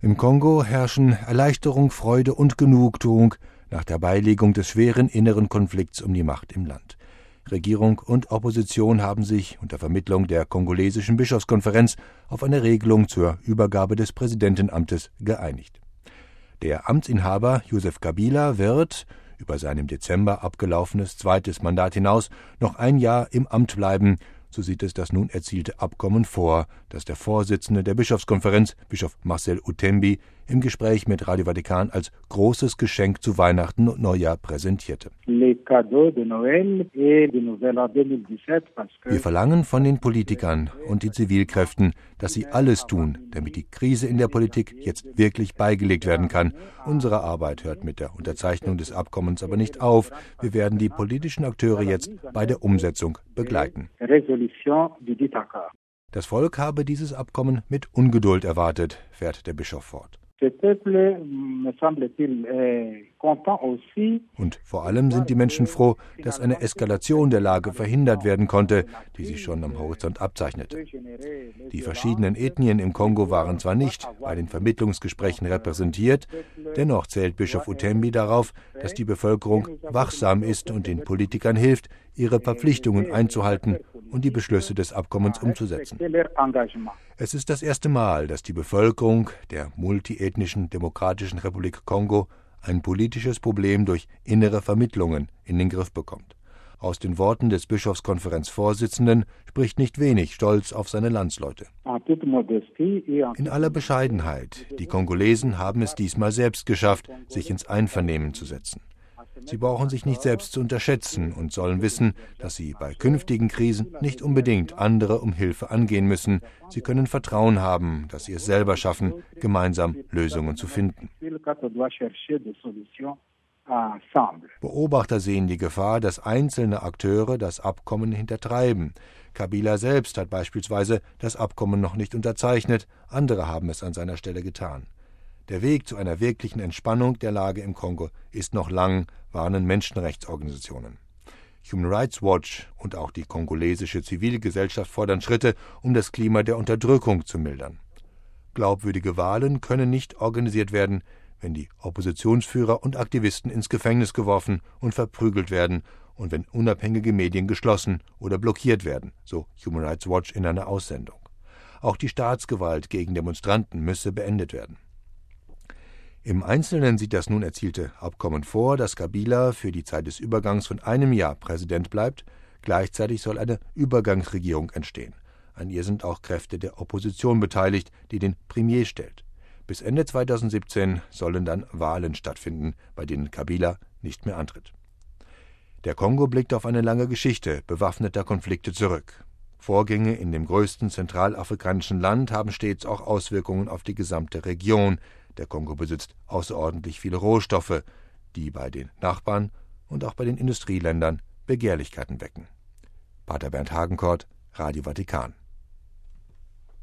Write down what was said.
Im Kongo herrschen Erleichterung, Freude und Genugtuung nach der Beilegung des schweren inneren Konflikts um die Macht im Land. Regierung und Opposition haben sich unter Vermittlung der kongolesischen Bischofskonferenz auf eine Regelung zur Übergabe des Präsidentenamtes geeinigt. Der Amtsinhaber Joseph Kabila wird, über sein im Dezember abgelaufenes zweites Mandat hinaus, noch ein Jahr im Amt bleiben. So sieht es das nun erzielte Abkommen vor, das der Vorsitzende der Bischofskonferenz, Bischof Marcel Utembi, im Gespräch mit Radio Vatikan als großes Geschenk zu Weihnachten und Neujahr präsentierte. Wir verlangen von den Politikern und den Zivilkräften, dass sie alles tun, damit die Krise in der Politik jetzt wirklich beigelegt werden kann. Unsere Arbeit hört mit der Unterzeichnung des Abkommens aber nicht auf. Wir werden die politischen Akteure jetzt bei der Umsetzung begleiten. Das Volk habe dieses Abkommen mit Ungeduld erwartet, fährt der Bischof fort. Und vor allem sind die Menschen froh, dass eine Eskalation der Lage verhindert werden konnte, die sich schon am Horizont abzeichnete. Die verschiedenen Ethnien im Kongo waren zwar nicht bei den Vermittlungsgesprächen repräsentiert, dennoch zählt Bischof Utembi darauf, dass die Bevölkerung wachsam ist und den Politikern hilft, ihre Verpflichtungen einzuhalten und die Beschlüsse des Abkommens umzusetzen. Es ist das erste Mal, dass die Bevölkerung der multiethnischen Demokratischen Republik Kongo ein politisches Problem durch innere Vermittlungen in den Griff bekommt. Aus den Worten des Bischofskonferenzvorsitzenden spricht nicht wenig Stolz auf seine Landsleute. In aller Bescheidenheit, die Kongolesen haben es diesmal selbst geschafft, sich ins Einvernehmen zu setzen. Sie brauchen sich nicht selbst zu unterschätzen und sollen wissen, dass sie bei künftigen Krisen nicht unbedingt andere um Hilfe angehen müssen. Sie können Vertrauen haben, dass sie es selber schaffen, gemeinsam Lösungen zu finden. Beobachter sehen die Gefahr, dass einzelne Akteure das Abkommen hintertreiben. Kabila selbst hat beispielsweise das Abkommen noch nicht unterzeichnet, andere haben es an seiner Stelle getan. Der Weg zu einer wirklichen Entspannung der Lage im Kongo ist noch lang, warnen Menschenrechtsorganisationen. Human Rights Watch und auch die kongolesische Zivilgesellschaft fordern Schritte, um das Klima der Unterdrückung zu mildern. Glaubwürdige Wahlen können nicht organisiert werden, wenn die Oppositionsführer und Aktivisten ins Gefängnis geworfen und verprügelt werden und wenn unabhängige Medien geschlossen oder blockiert werden, so Human Rights Watch in einer Aussendung. Auch die Staatsgewalt gegen Demonstranten müsse beendet werden. Im Einzelnen sieht das nun erzielte Abkommen vor, dass Kabila für die Zeit des Übergangs von einem Jahr Präsident bleibt. Gleichzeitig soll eine Übergangsregierung entstehen. An ihr sind auch Kräfte der Opposition beteiligt, die den Premier stellt. Bis Ende 2017 sollen dann Wahlen stattfinden, bei denen Kabila nicht mehr antritt. Der Kongo blickt auf eine lange Geschichte bewaffneter Konflikte zurück. Vorgänge in dem größten zentralafrikanischen Land haben stets auch Auswirkungen auf die gesamte Region. Der Kongo besitzt außerordentlich viele Rohstoffe, die bei den Nachbarn und auch bei den Industrieländern Begehrlichkeiten wecken. Pater Bernd Hagenkort, Radio Vatikan.